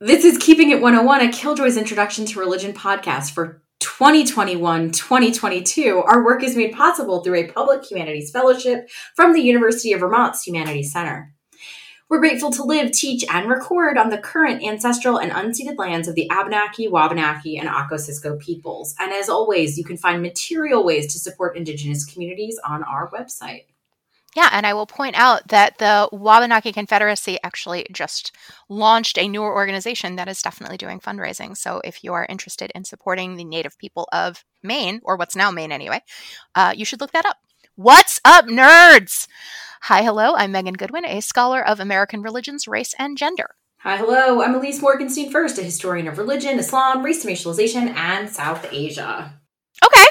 This is Keeping It 101, a Killjoy's Introduction to Religion podcast for 2021-2022. Our work is made possible through a public humanities fellowship from the University of Vermont's Humanities Center. We're grateful to live, teach, and record on the current ancestral and unceded lands of the Abenaki, Wabanaki, and Occo-Sisko peoples. And as always, you can find material ways to support Indigenous communities on our website. Yeah, and I will point out that the Wabanaki Confederacy actually just launched a newer organization that is definitely doing fundraising. So if you are interested in supporting the Native people of Maine, or what's now Maine anyway, you should look that up. What's up, nerds? Hi, hello, I'm Megan Goodwin, a scholar of American religions, race, and gender. Hi, hello, I'm Elise Morgenstein First, a historian of religion, Islam, race and racialization, and South Asia. Okay.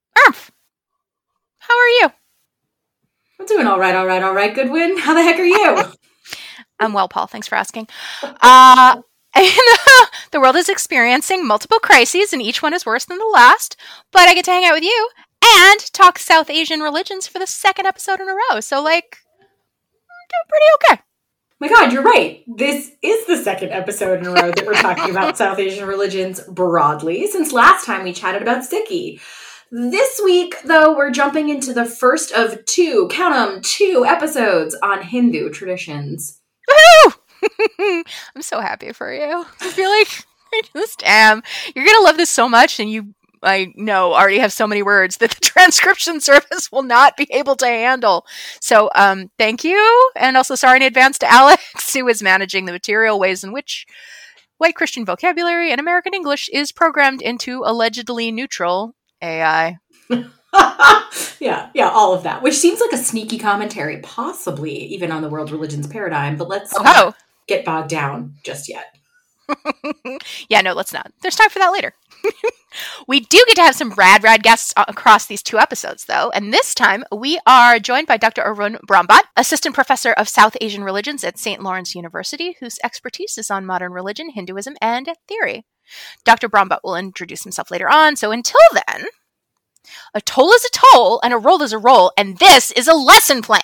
How are you? I'm doing all right, Goodwin. How the heck are you? I'm well, Paul. Thanks for asking. The world is experiencing multiple crises, and each one is worse than the last. But I get to hang out with you and talk South Asian religions for the second episode in a row. So, I'm doing pretty okay. My God, you're right. This is the second episode in a row that we're talking about South Asian religions broadly, since last time we chatted about Sikhi. This week, though, we're jumping into the first of two episodes on Hindu traditions. Woohoo! I'm so happy for you. I feel like I just am. You're going to love this so much, and I know, already have so many words that the transcription service will not be able to handle. So, thank you. And also sorry in advance to Alex, who is managing the material ways in which white Christian vocabulary and American English is programmed into allegedly neutral AI. yeah, not of that, which seems like a sneaky commentary, possibly even on the world religions paradigm, but let's not get bogged down just yet. Yeah, no, let's not. There's time for that later. We do get to have some rad guests across these two episodes, though, and this time we are joined by Dr. Arun Brahmbhatt, Assistant Professor of South Asian Religions at St. Lawrence University, whose expertise is on modern religion, Hinduism, and theory. Dr. Brahmbhatt will introduce himself later on, so until then, a toll is a toll, and a roll is a roll, and this is a lesson plan.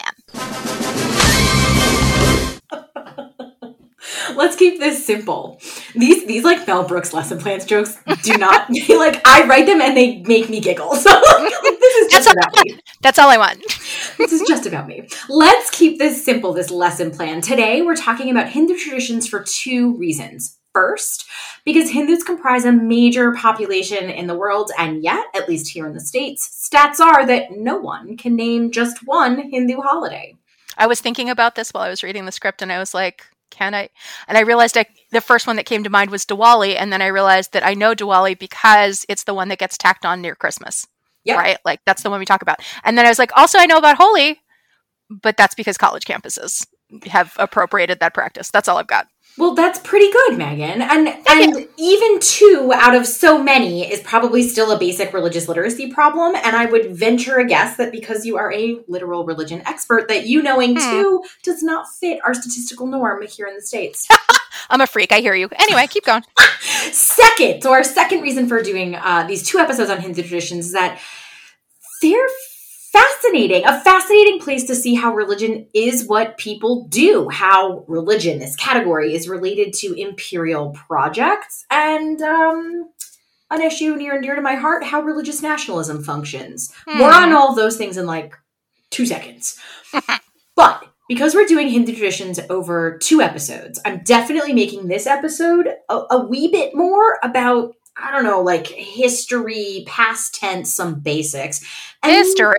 Let's keep this simple. These like Mel Brooks lesson plans jokes do not I write them and they make me giggle. So this is just about me. That's all I want. This is just about me. Let's keep this simple, this lesson plan. Today we're talking about Hindu traditions for two reasons. First, because Hindus comprise a major population in the world, and yet, at least here in the States, stats are that no one can name just one Hindu holiday. I was thinking about this while I was reading the script, and I was like, can I? And I realized the first one that came to mind was Diwali, and then I realized that I know Diwali because it's the one that gets tacked on near Christmas. Yep. Right? Like, that's the one we talk about. And then I was like, also I know about Holi, but that's because college campuses have appropriated that practice. That's all I've got. Well, that's pretty good, Megan. And even 2 out of so many is probably still a basic religious literacy problem. And I would venture a guess that because you are a literal religion expert, that you knowing 2 does not fit our statistical norm here in the States. I'm a freak. I hear you. Anyway, keep going. So our second reason for doing these 2 episodes on Hindu traditions is that they're a fascinating place to see how religion is what people do, how religion, this category, is related to imperial projects, and an issue near and dear to my heart, how religious nationalism functions. More on all of those things in 2 seconds. But because we're doing Hindu traditions over 2 episodes, I'm definitely making this episode a wee bit more about, I don't know, history, past tense, some basics. History.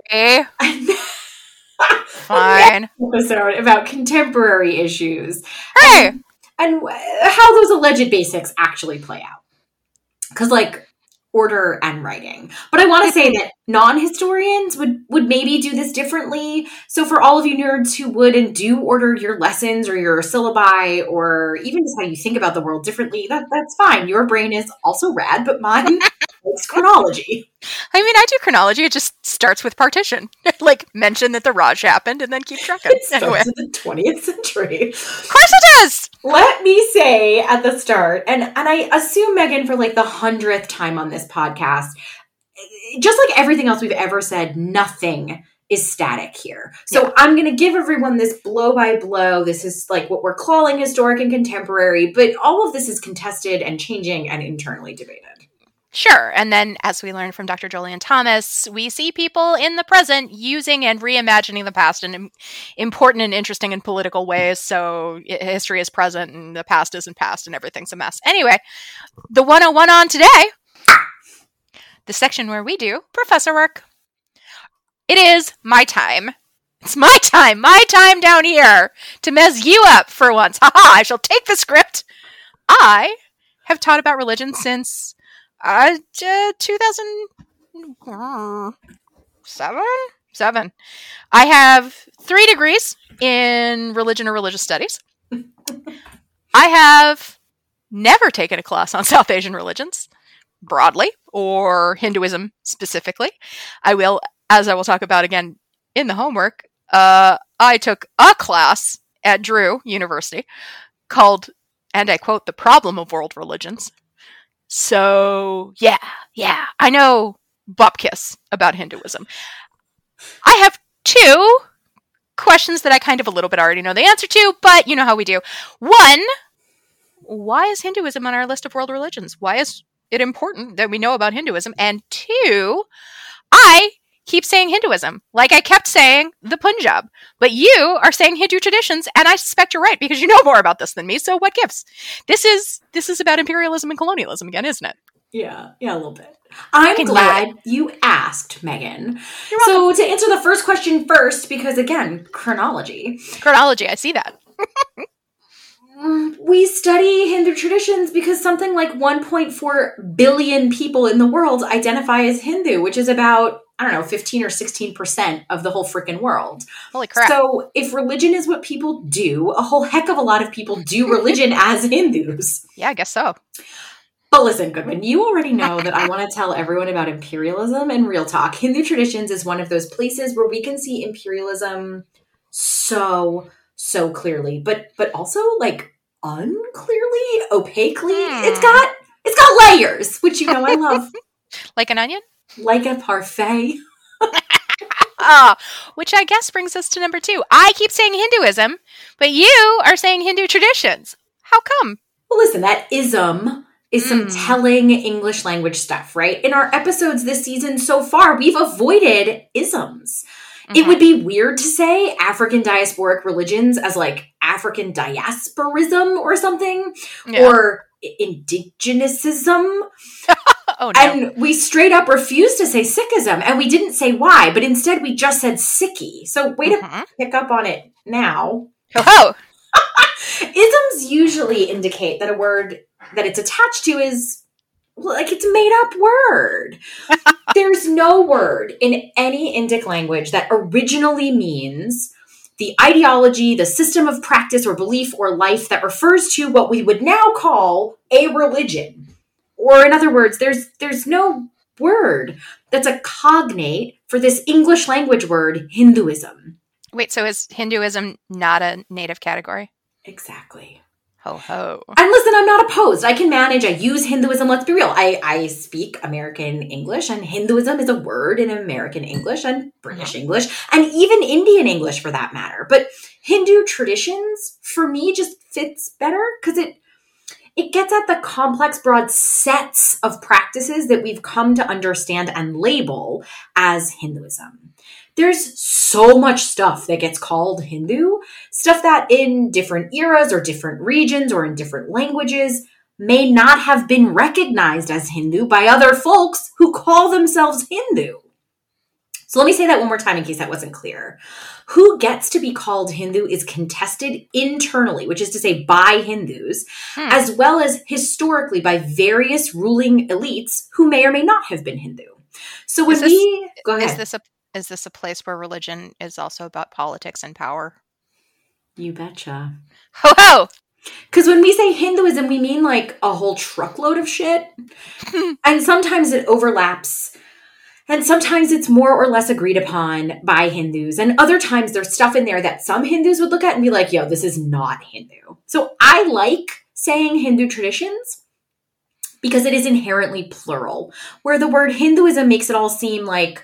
Fine. Episode about contemporary issues. Hey! And how those alleged basics actually play out. Because, order and writing. But I want to say that non-historians would maybe do this differently. So for all of you nerds who would and do order your lessons or your syllabi or even just how you think about the world differently, that's fine. Your brain is also rad, but mine likes chronology. I mean, I do chronology. It just starts with partition. Mention that the Raj happened and then keep tracking. It starts in the 20th century. Of course it does! Let me say at the start, and I assume, Megan, for the 100th time on this podcast, just like everything else we've ever said, nothing is static here. So I'm going to give everyone this blow by blow. This is like what we're calling historic and contemporary, but all of this is contested and changing and internally debated. Sure. And then, as we learned from Dr. Julian Thomas, we see people in the present using and reimagining the past in important and interesting and political ways. So history is present and the past isn't past and everything's a mess. Anyway, the 101 on today, the section where we do professor work. It is my time. It's my time down here to mess you up for once. Haha, I shall take the script. I have taught about religion since 2007. I have 3 degrees in religion or religious studies. I have never taken a class on South Asian religions broadly or Hinduism specifically. I will talk about again in the homework. I took a class at Drew University called, and I quote, "The Problem of World Religions." So, yeah, I know bupkis about Hinduism. I have 2 questions that I kind of a little bit already know the answer to, but you know how we do. 1, why is Hinduism on our list of world religions? Why is it important that we know about Hinduism? And 2, I keep saying Hinduism, like I kept saying the Punjab. But you are saying Hindu traditions, and I suspect you're right, because you know more about this than me, so what gives? This is about imperialism and colonialism again, isn't it? Yeah, a little bit. I'm glad you asked, Megan. So to answer the first question first, because again, chronology. I see that. We study Hindu traditions because something like 1.4 billion people in the world identify as Hindu, which is about, 15 or 16% of the whole freaking world. Holy crap. So if religion is what people do, a whole heck of a lot of people do religion as Hindus. Yeah, I guess so. But listen, Goodwin, you already know that I want to tell everyone about imperialism and real talk. Hindu traditions is one of those places where we can see imperialism so clearly, but also like unclearly, opaquely. It's got layers, which you know I love. Like an onion? Like a parfait. Which I guess brings us to number 2. I keep saying Hinduism, but you are saying Hindu traditions. How come? Well, listen, that ism is some telling English language stuff, right? In our episodes this season so far, we've avoided isms. Mm-hmm. It would be weird to say African diasporic religions as like African diasporism or something, or indigenousism. Oh, no. And we straight up refused to say Sikhism, and we didn't say why, but instead we just said Sikhi. So way to pick up on it now. Oh. Isms usually indicate that a word that it's attached to is, like, it's a made-up word. There's no word in any Indic language that originally means the ideology, the system of practice or belief or life that refers to what we would now call a religion. Or in other words, there's no word that's a cognate for this English language word, Hinduism. Wait, so is Hinduism not a native category? Exactly. Ho ho. And listen, I'm not opposed. I can manage. I use Hinduism. Let's be real. I speak American English, and Hinduism is a word in American English and British English, and even Indian English for that matter. But Hindu traditions, for me, just fits better because it gets at the complex, broad sets of practices that we've come to understand and label as Hinduism. There's so much stuff that gets called Hindu, stuff that in different eras or different regions or in different languages may not have been recognized as Hindu by other folks who call themselves Hindu. So let me say that one more time in case that wasn't clear. Who gets to be called Hindu is contested internally, which is to say by Hindus, as well as historically by various ruling elites who may or may not have been Hindu. So when go ahead. Is this a place where religion is also about politics and power? You betcha. Ho ho! Because when we say Hinduism, we mean like a whole truckload of shit. And sometimes it overlaps. And sometimes it's more or less agreed upon by Hindus. And other times there's stuff in there that some Hindus would look at and be like, yo, this is not Hindu. So I like saying Hindu traditions because it is inherently plural, where the word Hinduism makes it all seem like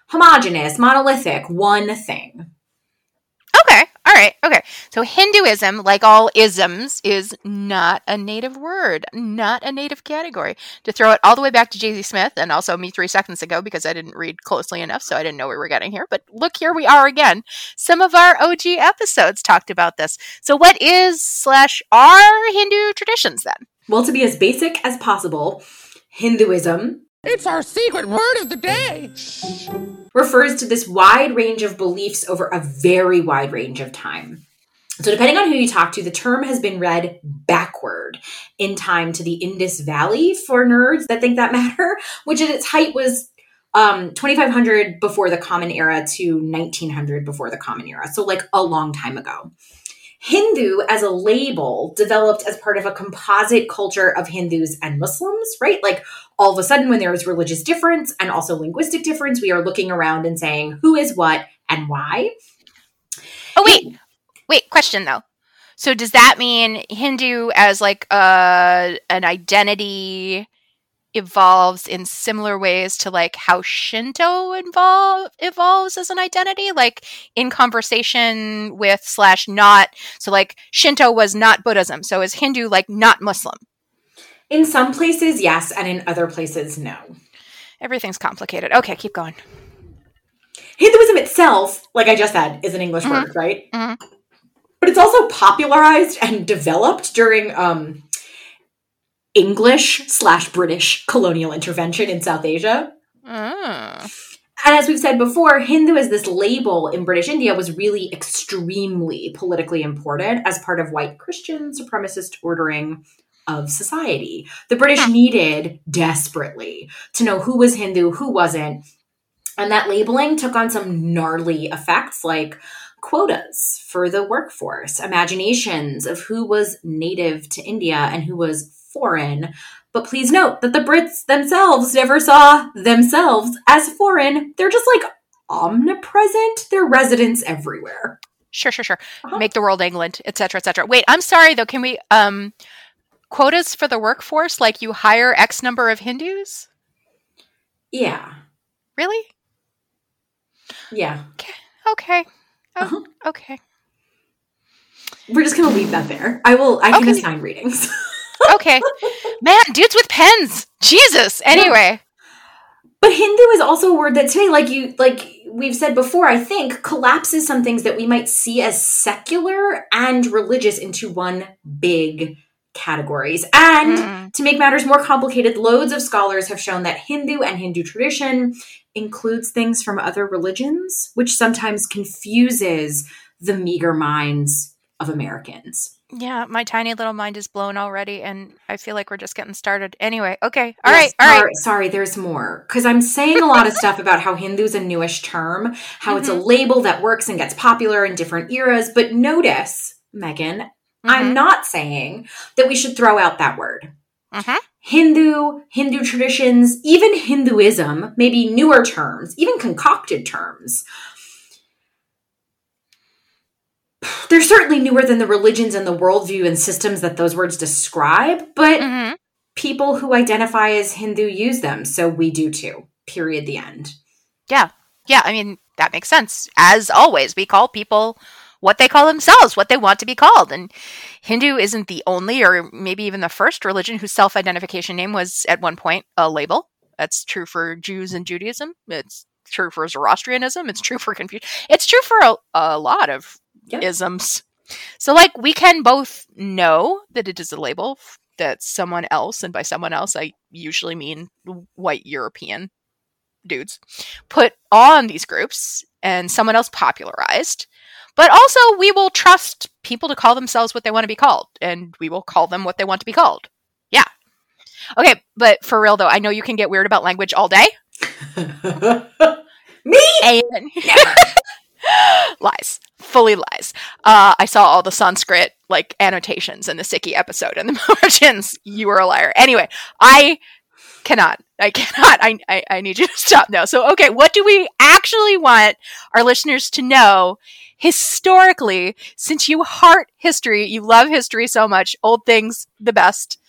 homogenous, monolithic, one thing. Okay. All right. Okay. So Hinduism, like all isms, is not a native word, not a native category. To throw it all the way back to J.Z. Smith and also me 3 seconds ago because I didn't read closely enough, so I didn't know we were getting here. But look, here we are again. Some of our OG episodes talked about this. So what is/are Hindu traditions then? Well, to be as basic as possible, Hinduism, it's our secret word of the day, refers to this wide range of beliefs over a very wide range of time. So depending on who you talk to, the term has been read backward in time to the Indus Valley for nerds that think that matter, which at its height was 2500 before the Common Era to 1900 before the Common Era. So like a long time ago. Hindu as a label developed as part of a composite culture of Hindus and Muslims, right? Like all of a sudden when there is religious difference and also linguistic difference, we are looking around and saying who is what and why. Oh, wait, question though. So does that mean Hindu as like an identity evolves in similar ways to like how Shinto evolves as an identity, like in conversation with /not. So like Shinto was not Buddhism. So is Hindu like not Muslim? In some places, yes. And in other places, no. Everything's complicated. Okay, keep going. Hinduism itself, like I just said, is an English word, right? Mm-hmm. But it's also popularized and developed during English/British colonial intervention in South Asia. And as we've said before, Hindu as this label in British India was really extremely politically important as part of white Christian supremacist ordering of society. The British needed desperately to know who was Hindu, who wasn't. And that labeling took on some gnarly effects like quotas for the workforce, imaginations of who was native to India and who was foreign. But please note that the Brits themselves never saw themselves as foreign. They're just like omnipresent. They're residents everywhere. Sure. Make the world England, etc., etc. Wait, I'm sorry though. Can we quotas for the workforce? Like you hire X number of Hindus? Yeah. Really? Yeah. Okay. Okay. We're just going to leave that there. I can assign readings. Okay. Man, dudes with pens. Jesus. Anyway. But Hindu is also a word that today, like we've said before, I think collapses some things that we might see as secular and religious into one big categories. And to make matters more complicated, loads of scholars have shown that Hindu and Hindu tradition includes things from other religions, which sometimes confuses the meager minds of Americans. Yeah, my tiny little mind is blown already, and I feel like we're just getting started. Anyway, okay. All right. Sorry, there's more. Because I'm saying a lot of stuff about how Hindu's a newish term, how it's a label that works and gets popular in different eras. But notice, Megan, I'm not saying that we should throw out that word. Hindu traditions, even Hinduism, maybe newer terms, even concocted terms. They're certainly newer than the religions and the worldview and systems that those words describe, but people who identify as Hindu use them, so we do too. Period. The end. Yeah. I mean, that makes sense. As always, we call people what they call themselves, what they want to be called. And Hindu isn't the only or maybe even the first religion whose self-identification name was at one point a label. That's true for Jews and Judaism. It's true for Zoroastrianism. It's true for Confucius. It's true for a lot of isms. So like we can both know that it is a label that someone else, and by someone else I usually mean white European dudes, put on these groups and someone else popularized. But also we will trust people to call themselves what they want to be called, and we will call them what they want to be called. Yeah. Okay, but for real though, I know you can get weird about language all day. Me? Never. Lies. Fully lies. I saw all the Sanskrit like annotations in the Sikhi episode and the margins. You were a liar. Anyway, I cannot. I need you to stop now. So, okay, what do we actually want our listeners to know historically, since you heart history, you love history so much, old things, the best.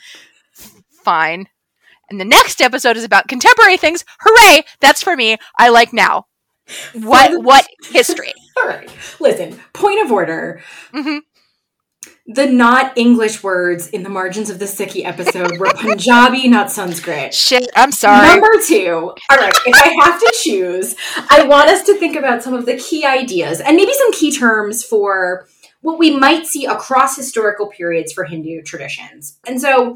Fine. And the next episode is about contemporary things. Hooray! That's for me. I like now. What history? All right. Listen, point of order. Mm-hmm. The not English words in the margins of the Sikhi episode were Punjabi, not Sanskrit. Shit, I'm sorry. Number 2. All right, if I have to choose, I want us to think about some of the key ideas and maybe some key terms for what we might see across historical periods for Hindu traditions. And so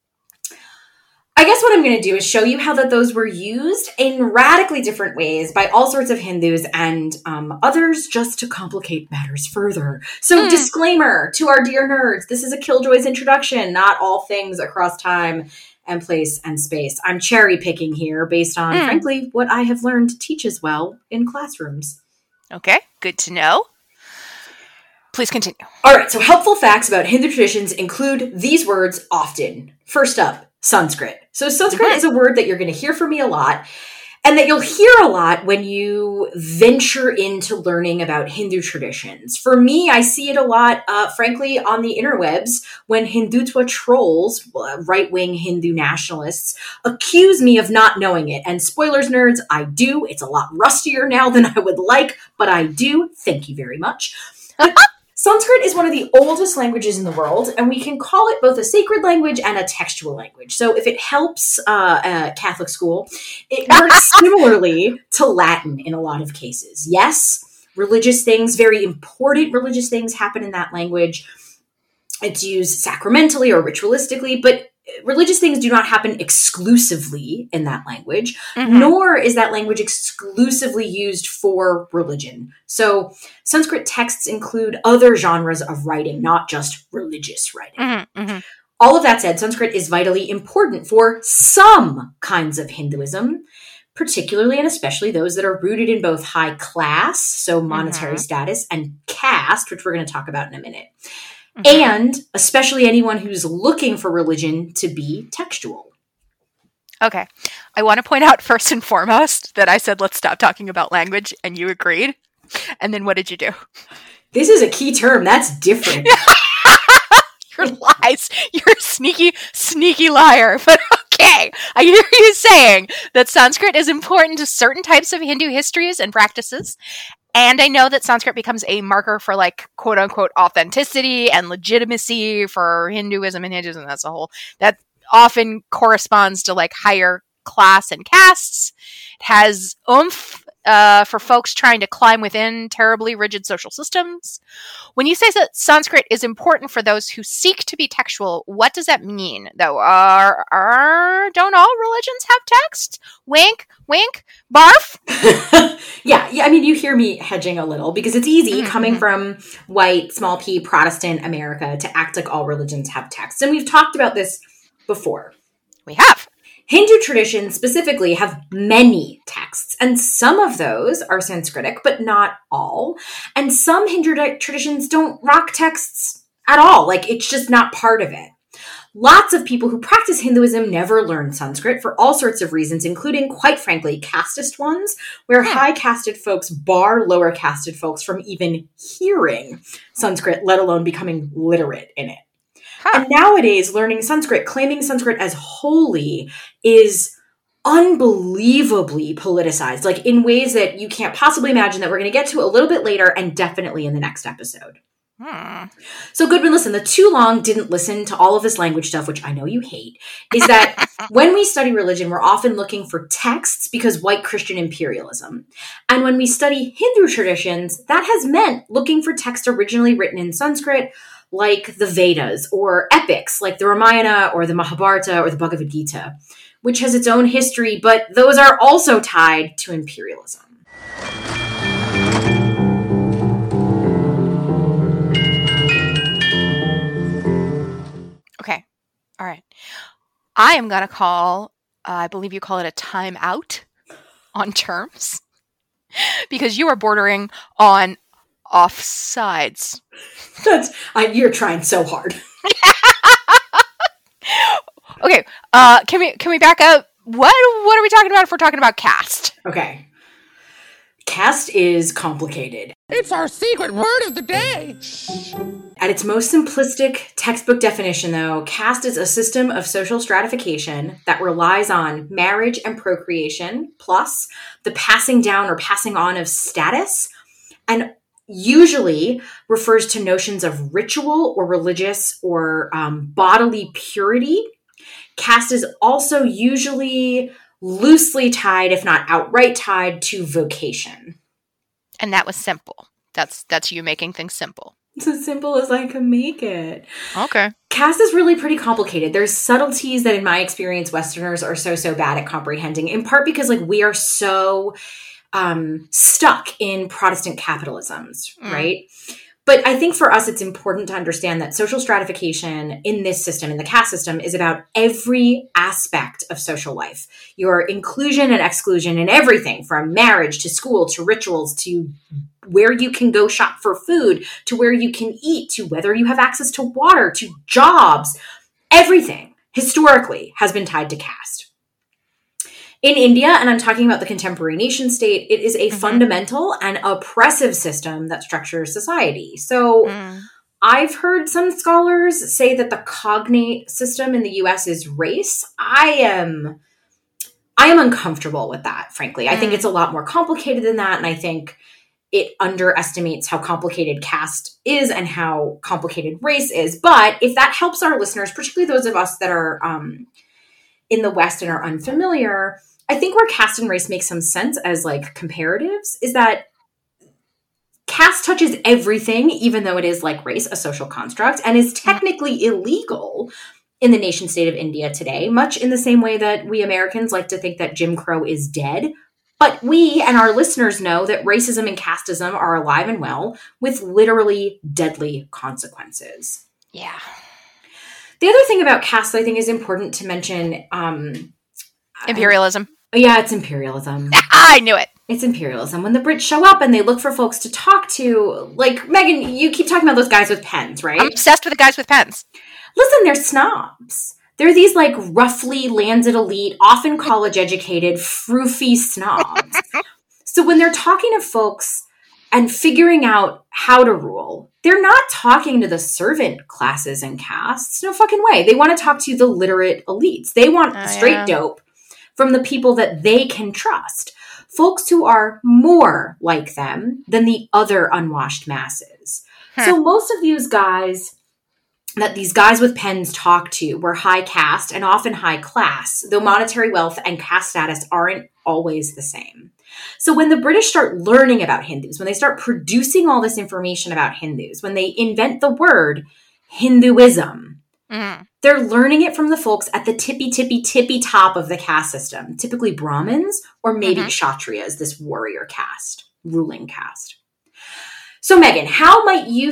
I guess what I'm going to do is show you how that those were used in radically different ways by all sorts of Hindus and others just to complicate matters further. So disclaimer to our dear nerds, this is a Killjoys introduction, not all things across time and place and space. I'm cherry picking here based on, frankly, what I have learned to teach as well in classrooms. Okay, good to know. Please continue. All right, so helpful facts about Hindu traditions include these words often. First up, Sanskrit. So Sanskrit is a word that you're going to hear from me a lot, and that you'll hear a lot when you venture into learning about Hindu traditions. For me, I see it a lot, frankly, on the interwebs when Hindutva trolls, right-wing Hindu nationalists, accuse me of not knowing it. And spoilers, nerds, I do. It's a lot rustier now than I would like, but I do. Thank you very much. Sanskrit is one of the oldest languages in the world, and we can call it both a sacred language and a textual language. So if it helps Catholic school, it works similarly to Latin in a lot of cases. Yes, religious things, very important religious things happen in that language. It's used sacramentally or ritualistically, but religious things do not happen exclusively in that language, nor is that language exclusively used for religion. So Sanskrit texts include other genres of writing, not just religious writing. All of that said, Sanskrit is vitally important for some kinds of Hinduism, particularly and especially those that are rooted in both high class, so monetary status, and caste, which we're going to talk about in a minute. And especially anyone who's looking for religion to be textual. Okay. I want to point out first and foremost that I said, let's stop talking about language, and you agreed. And then what did you do? This is a key term. That's different. Your lies. You're a sneaky, sneaky liar. But okay. I hear you saying that Sanskrit is important to certain types of Hindu histories and practices. And I know that Sanskrit becomes a marker for, like, quote unquote authenticity and legitimacy for Hinduism and Hinduism as a whole. That often corresponds to, like, higher class and castes. It has oomph for folks trying to climb within terribly rigid social systems. When you say that Sanskrit is important for those who seek to be textual, what does that mean, though? Don't all religions have text? Wink, wink, barf? Yeah, I mean, you hear me hedging a little because it's easy coming from white, small p, Protestant America to act like all religions have text. And we've talked about this before. We have. Hindu traditions specifically have many texts, and some of those are Sanskritic, but not all. And some Hindu traditions don't rock texts at all. Like, it's just not part of it. Lots of people who practice Hinduism never learn Sanskrit for all sorts of reasons, including, quite frankly, casteist ones, where high casted folks bar lower casted folks from even hearing Sanskrit, let alone becoming literate in it. And nowadays, learning Sanskrit, claiming Sanskrit as holy, is unbelievably politicized, like in ways that you can't possibly imagine, that we're going to get to a little bit later and definitely in the next episode. So Goodwin, listen, the too long didn't listen to all of this language stuff, which I know you hate, is that when we study religion, we're often looking for texts because white Christian imperialism. And when we study Hindu traditions, that has meant looking for texts originally written in Sanskrit, like the Vedas, or epics like the Ramayana or the Mahabharata or the Bhagavad Gita, which has its own history, but those are also tied to imperialism. Okay. All right. I am going to call, I believe you call it a timeout on terms, because you are bordering on offsides. You're trying so hard. Okay. Can we back up? What are we talking about if we're talking about caste? Okay. Caste is complicated. It's our secret word of the day. At its most simplistic textbook definition, though, caste is a system of social stratification that relies on marriage and procreation, plus the passing down or passing on of status, and usually refers to notions of ritual or religious or bodily purity. Caste is also usually loosely tied, if not outright tied, to vocation. And that was simple. That's you making things simple. It's as simple as I can make it. Okay. Caste is really pretty complicated. There's subtleties that, in my experience, Westerners are so bad at comprehending, in part because we are so stuck in Protestant capitalisms, right? But I think for us, it's important to understand that social stratification in this system, in the caste system, is about every aspect of social life. Your inclusion and exclusion in everything, from marriage to school to rituals to where you can go shop for food to where you can eat to whether you have access to water to jobs. Everything historically has been tied to caste. In India, and I'm talking about the contemporary nation state, it is a fundamental and oppressive system that structures society. So I've heard some scholars say that the cognate system in the US is race. I am uncomfortable with that, frankly. I think it's a lot more complicated than that, and I think it underestimates how complicated caste is and how complicated race is. But if that helps our listeners, particularly those of us that are in the West and are unfamiliar, I think where caste and race make some sense as comparatives is that caste touches everything, even though it is like race, a social construct, and is technically illegal in the nation state of India today, much in the same way that we Americans like to think that Jim Crow is dead. But we and our listeners know that racism and casteism are alive and well, with literally deadly consequences. Yeah. The other thing about caste that I think is important to mention... imperialism. Yeah, it's imperialism. I knew it. It's imperialism. When the Brits show up and they look for folks to talk to, Megan, you keep talking about those guys with pens, right? I'm obsessed with the guys with pens. Listen, they're snobs. They're these roughly landed elite, often college educated, froofy snobs. So when they're talking to folks and figuring out how to rule, they're not talking to the servant classes and castes. No fucking way. They want to talk to the literate elites. They want the straight dope from the people that they can trust. Folks who are more like them than the other unwashed masses. So most of these guys that these guys with pens talk to were high caste and often high class, though monetary wealth and caste status aren't always the same. So when the British start learning about Hindus, when they start producing all this information about Hindus, when they invent the word Hinduism, they're learning it from the folks at the tippy top of the caste system, typically Brahmins or maybe Kshatriyas, this warrior caste, ruling caste. So Megan, how might you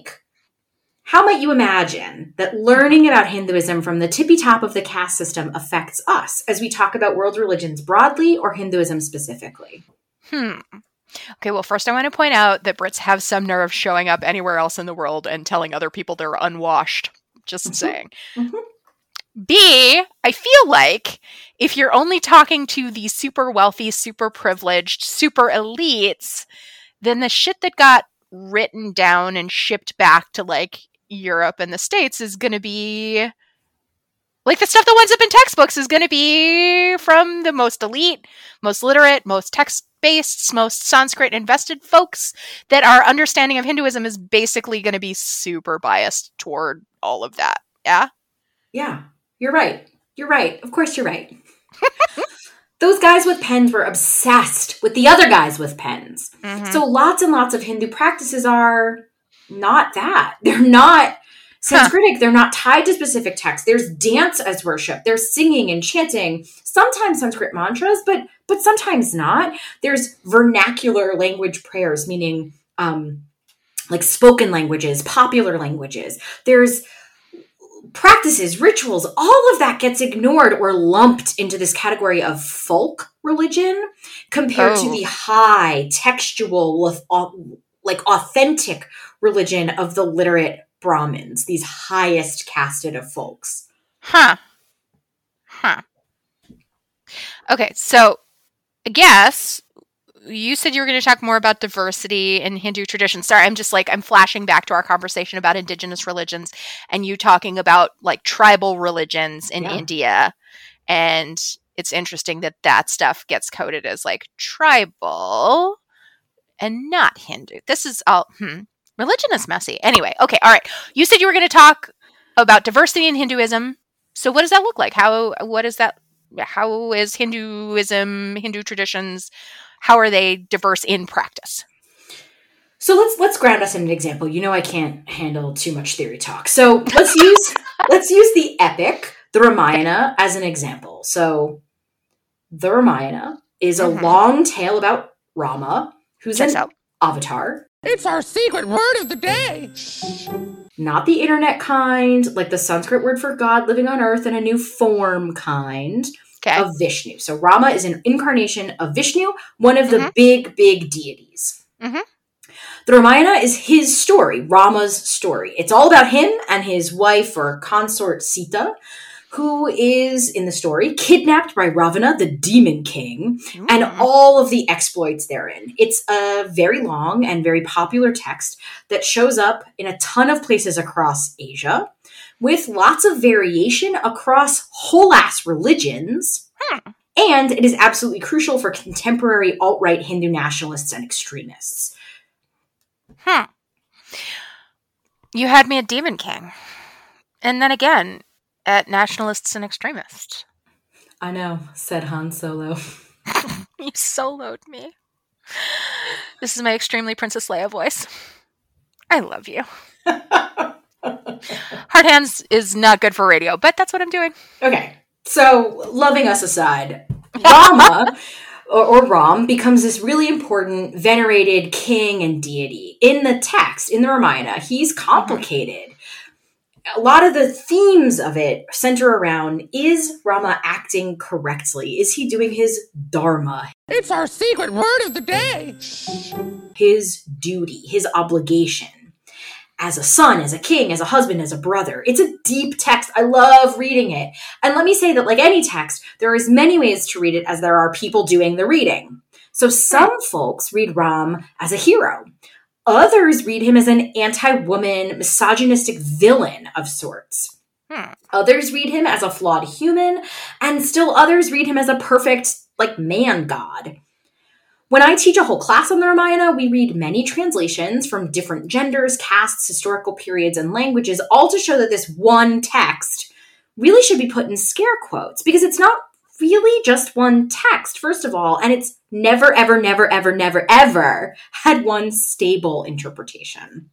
imagine that learning about Hinduism from the tippy top of the caste system affects us as we talk about world religions broadly or Hinduism specifically? Okay, well, first I want to point out that Brits have some nerve showing up anywhere else in the world and telling other people they're unwashed. Just saying. B, I feel like if you're only talking to the super wealthy, super privileged, super elites, then the shit that got written down and shipped back to Europe and the States is going to be the stuff that winds up in textbooks is going to be from the most elite, most literate, most text-based, most Sanskrit invested folks that our understanding of Hinduism is basically going to be super biased toward all of that. Yeah? Yeah, you're right. You're right. Of course you're right. Those guys with pens were obsessed with the other guys with pens. So lots and lots of Hindu practices are not that. They're not Sanskritic. They're not tied to specific texts. There's dance as worship. There's singing and chanting. Sometimes Sanskrit mantras, but sometimes not. There's vernacular language prayers, meaning spoken languages, popular languages. There's practices, rituals, all of that gets ignored or lumped into this category of folk religion compared to the high, textual, authentic religion of the literate Brahmins, these highest casted of folks. Okay, so I guess you said you were going to talk more about diversity in Hindu traditions. Sorry, I'm flashing back to our conversation about indigenous religions and you talking about like tribal religions in India. And it's interesting that stuff gets coded as like tribal and not Hindu. This is all, religion is messy. Anyway, okay, all right. You said you were going to talk about diversity in Hinduism. So what does that look like? How is Hinduism, Hindu traditions, how are they diverse in practice? So let's ground us in an example. You know I can't handle too much theory talk. So let's use the epic, the Ramayana, as an example. So the Ramayana is a long tale about Rama, who's an avatar. It's our secret word of the day. Not the internet kind, like the Sanskrit word for God living on earth in a new form kind of Vishnu. So Rama is an incarnation of Vishnu, one of the big deities. The Ramayana is his story, Rama's story. It's all about him and his wife or consort Sita, who is, in the story, kidnapped by Ravana, the demon king, and all of the exploits therein. It's a very long and very popular text that shows up in a ton of places across Asia, with lots of variation across whole-ass religions, and it is absolutely crucial for contemporary alt-right Hindu nationalists and extremists. You had me at Demon King. And then again, at nationalists and extremists. I know, said Han Solo. You soloed me. This is my extremely Princess Leia voice. I love you. Hard hands is not good for radio, but that's what I'm doing. Okay, so loving us aside, Rama, or Ram, becomes this really important, venerated king and deity. In the text, in the Ramayana, he's complicated. A lot of the themes of it center around, is Rama acting correctly? Is he doing his dharma? It's our secret word of the day. His duty, his obligation. As a son, as a king, as a husband, as a brother. It's a deep text. I love reading it. And let me say that like any text, there are as many ways to read it as there are people doing the reading. So some folks read Ram as a hero. Others read him as an anti-woman, misogynistic villain of sorts. Others read him as a flawed human, and still others read him as a perfect, like, man god. When I teach a whole class on the Ramayana, we read many translations from different genders, castes, historical periods, and languages, all to show that this one text really should be put in scare quotes, because it's not really just one text, first of all, and it's never, ever, never, ever, never, ever had one stable interpretation.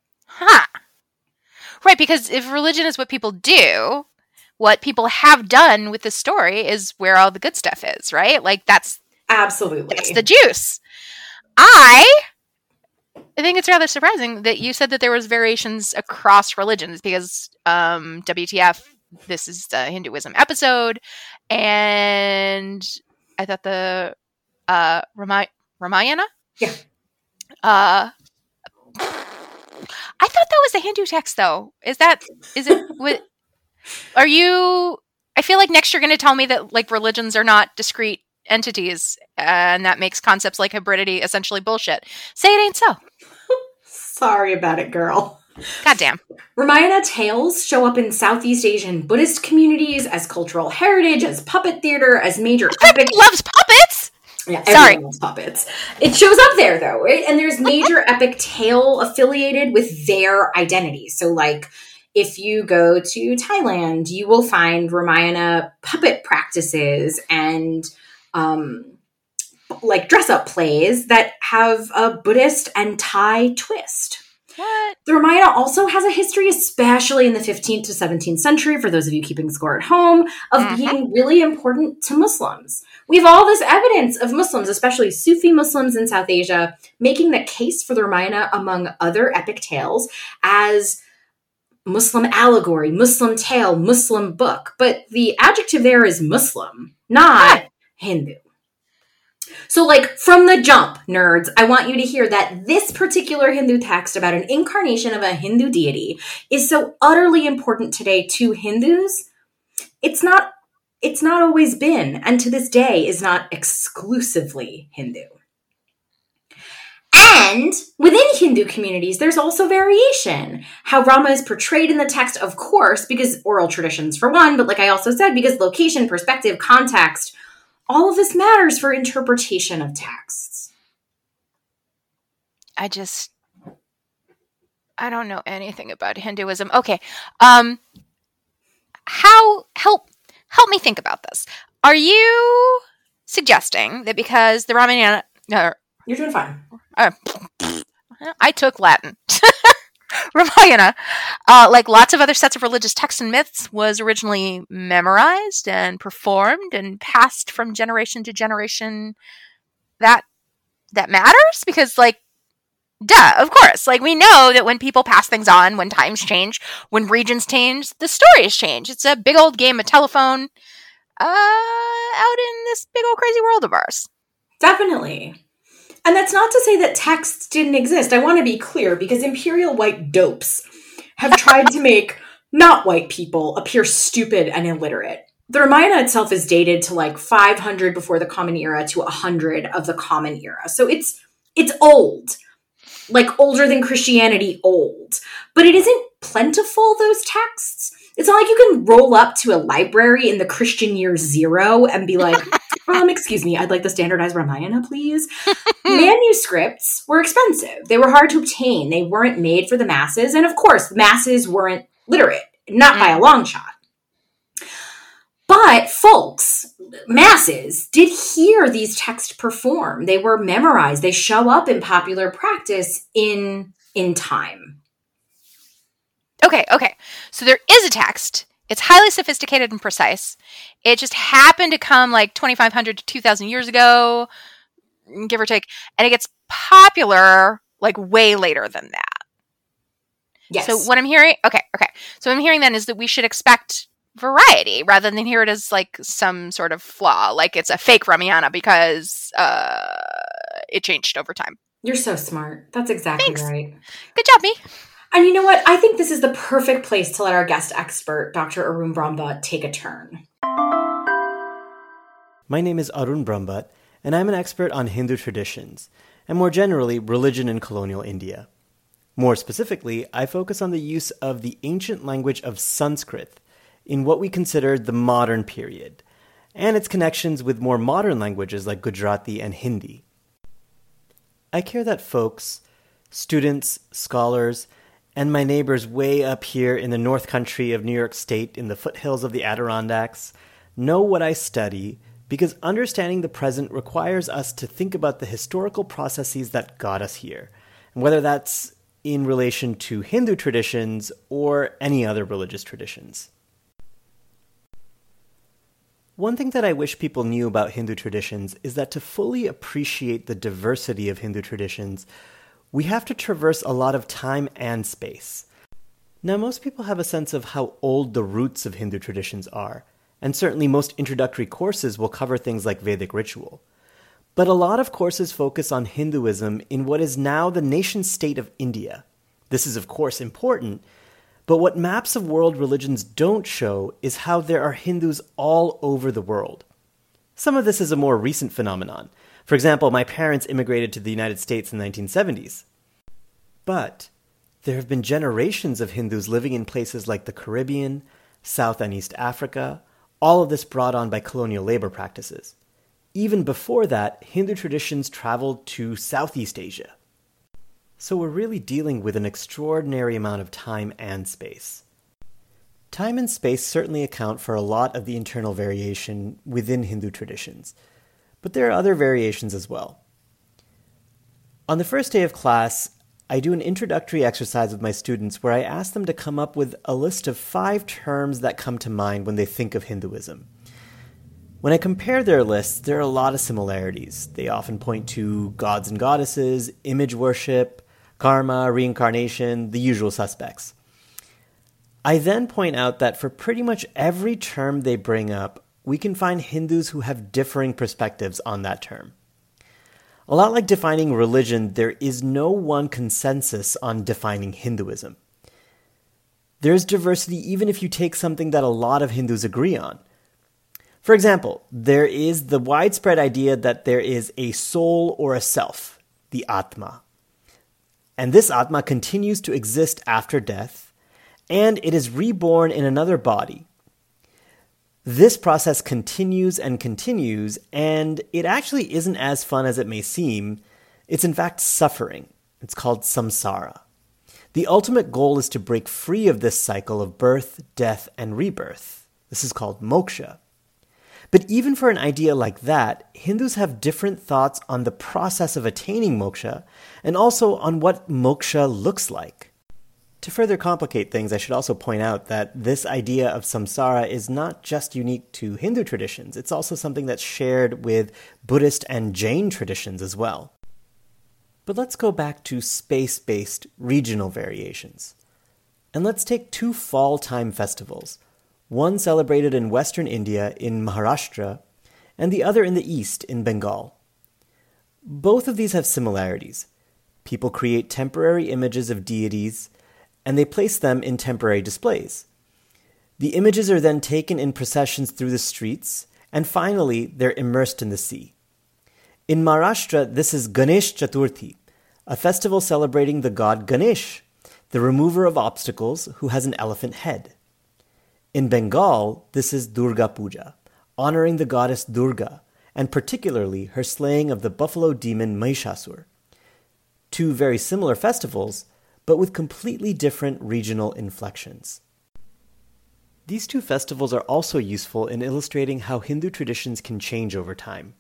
Right, because if religion is what people do, what people have done with the story is where all the good stuff is, right? Like, that's absolutely, that's the juice. I think it's rather surprising that you said that there was variations across religions, because WTF, this is the Hinduism episode, and I thought the Ramayana? Yeah. I thought that was the Hindu text, though. Is it, are you, I feel like next you're going to tell me that, like, religions are not discrete entities, and that makes concepts like hybridity essentially bullshit. Say it ain't so. Sorry about it, girl. Goddamn. Ramayana tales show up in Southeast Asian Buddhist communities as cultural heritage, as puppet theater, as major epic. Loves puppets! Yeah, everyone loves puppets. It shows up there, though, right? And there's major epic tale affiliated with their identity. So, like, if you go to Thailand, you will find Ramayana puppet practices and like dress-up plays that have a Buddhist and Thai twist. What? The Ramayana also has a history, especially in the 15th to 17th century, for those of you keeping score at home, of being really important to Muslims. We have all this evidence of Muslims, especially Sufi Muslims in South Asia, making the case for the Ramayana, among other epic tales, as Muslim allegory, Muslim tale, Muslim book. But the adjective there is Muslim, not Hindu. So, like, from the jump, nerds, I want you to hear that this particular Hindu text about an incarnation of a Hindu deity is so utterly important today to Hindus. It's not always been, and to this day is not exclusively Hindu. And within Hindu communities, there's also variation. How Rama is portrayed in the text, of course, because oral traditions for one, but like I also said, because location, perspective, context, all of this matters for interpretation of texts. I don't know anything about Hinduism. Okay. Help me think about this. Are you suggesting that because the Ramayana... You're doing fine. I took Latin. Ramayana, like lots of other sets of religious texts and myths, was originally memorized and performed and passed from generation to generation. That matters? Because, like, duh, of course. Like, we know that when people pass things on, when times change, when regions change, the stories change. It's a big old game of telephone out in this big old crazy world of ours. Definitely. And that's not to say that texts didn't exist. I want to be clear, because imperial white dopes have tried to make not white people appear stupid and illiterate. The Ramayana itself is dated to like 500 before the Common Era to 100 of the Common Era. So it's old. Like older than Christianity old. But it isn't plentiful, those texts. It's not like you can roll up to a library in the Christian year 0 and be like, excuse me, I'd like the standardized Ramayana, please. Manuscripts were expensive. They were hard to obtain. They weren't made for the masses. And of course, masses weren't literate, not by a long shot. But folks, masses, did hear these texts perform. They were memorized. They show up in popular practice in time. Okay. So there is a text. It's highly sophisticated and precise. It just happened to come like 2,500 to 2,000 years ago, give or take, and it gets popular like way later than that. Yes. So what I'm hearing, okay. So what I'm hearing then is that we should expect variety rather than hear it as like some sort of flaw, like it's a fake Ramayana because it changed over time. You're so smart. That's exactly Thanks. Right. Good job, me. And you know what? I think this is the perfect place to let our guest expert, Dr. Arun Brahmbhatt, take a turn. My name is Arun Brahmbhatt, and I'm an expert on Hindu traditions, and more generally, religion in colonial India. More specifically, I focus on the use of the ancient language of Sanskrit in what we consider the modern period, and its connections with more modern languages like Gujarati and Hindi. I care that folks, students, scholars, and my neighbors way up here in the North Country of New York State in the foothills of the Adirondacks know what I study, because understanding the present requires us to think about the historical processes that got us here, and whether that's in relation to Hindu traditions or any other religious traditions. One thing that I wish people knew about Hindu traditions is that to fully appreciate the diversity of Hindu traditions, we have to traverse a lot of time and space. Now, most people have a sense of how old the roots of Hindu traditions are, and certainly most introductory courses will cover things like Vedic ritual. But a lot of courses focus on Hinduism in what is now the nation-state of India. This is, of course, important, but what maps of world religions don't show is how there are Hindus all over the world. Some of this is a more recent phenomenon. For example, my parents immigrated to the United States in the 1970s. But there have been generations of Hindus living in places like the Caribbean, South and East Africa, all of this brought on by colonial labor practices. Even before that, Hindu traditions traveled to Southeast Asia. So we're really dealing with an extraordinary amount of time and space. Time and space certainly account for a lot of the internal variation within Hindu traditions. But there are other variations as well. On the first day of class, I do an introductory exercise with my students where I ask them to come up with a list of 5 terms that come to mind when they think of Hinduism. When I compare their lists, there are a lot of similarities. They often point to gods and goddesses, image worship, karma, reincarnation, the usual suspects. I then point out that for pretty much every term they bring up, we can find Hindus who have differing perspectives on that term. A lot like defining religion, there is no one consensus on defining Hinduism. There's diversity even if you take something that a lot of Hindus agree on. For example, there is the widespread idea that there is a soul or a self, the Atma. and this Atma continues to exist after death, and it is reborn in another body. This process continues, and it actually isn't as fun as it may seem. It's in fact suffering. It's called samsara. The ultimate goal is to break free of this cycle of birth, death, and rebirth. This is called moksha. But even for an idea like that, Hindus have different thoughts on the process of attaining moksha, and also on what moksha looks like. To further complicate things, I should also point out that this idea of samsara is not just unique to Hindu traditions, it's also something that's shared with Buddhist and Jain traditions as well. But let's go back to space-based regional variations. And let's take two fall time festivals, one celebrated in western India in Maharashtra, and the other in the east in Bengal. Both of these have similarities. People create temporary images of deities, and they place them in temporary displays. The images are then taken in processions through the streets, and finally they're immersed in the sea. In Maharashtra, this is Ganesh Chaturthi, a festival celebrating the god Ganesh, the remover of obstacles who has an elephant head. In Bengal, this is Durga Puja, honoring the goddess Durga, and particularly her slaying of the buffalo demon Mahishasur. Two very similar festivals, but with completely different regional inflections. These two festivals are also useful in illustrating how Hindu traditions can change over time.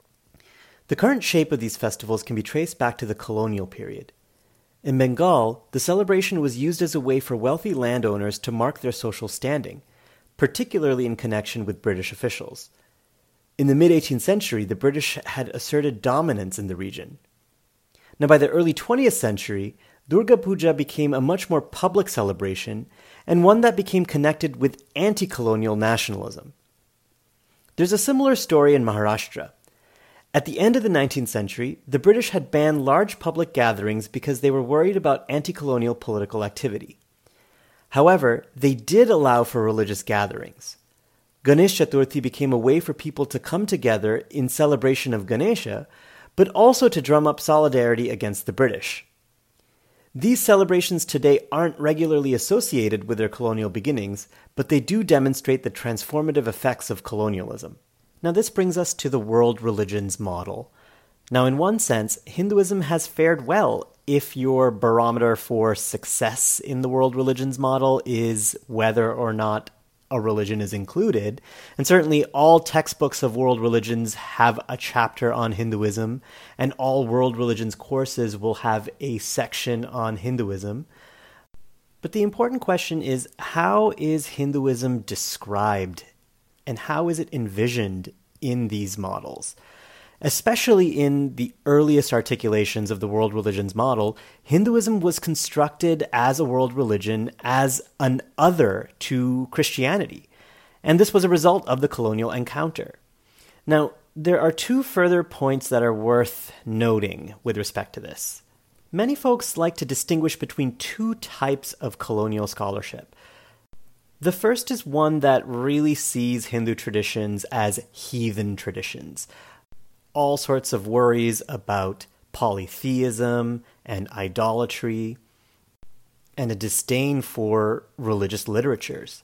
The current shape of these festivals can be traced back to the colonial period. In Bengal, the celebration was used as a way for wealthy landowners to mark their social standing, particularly in connection with British officials. In the mid-18th century, the British had asserted dominance in the region. Now, by the early 20th century, Durga Puja became a much more public celebration, and one that became connected with anti-colonial nationalism. There's a similar story in Maharashtra. At the end of the 19th century, the British had banned large public gatherings because they were worried about anti-colonial political activity. However, they did allow for religious gatherings. Ganesh Chaturthi became a way for people to come together in celebration of Ganesha, but also to drum up solidarity against the British. These celebrations today aren't regularly associated with their colonial beginnings, but they do demonstrate the transformative effects of colonialism. Now this brings us to the world religions model. Now in one sense, Hinduism has fared well if your barometer for success in the world religions model is whether or not a religion is included. And certainly all textbooks of world religions have a chapter on Hinduism, and all world religions courses will have a section on Hinduism. But the important question is, how is Hinduism described, and how is it envisioned in these models? Especially in the earliest articulations of the world religions model, Hinduism was constructed as a world religion, as an other to Christianity. And this was a result of the colonial encounter. Now, there are two further points that are worth noting with respect to this. Many folks like to distinguish between two types of colonial scholarship. The first is one that really sees Hindu traditions as heathen traditions. All sorts of worries about polytheism and idolatry, and a disdain for religious literatures.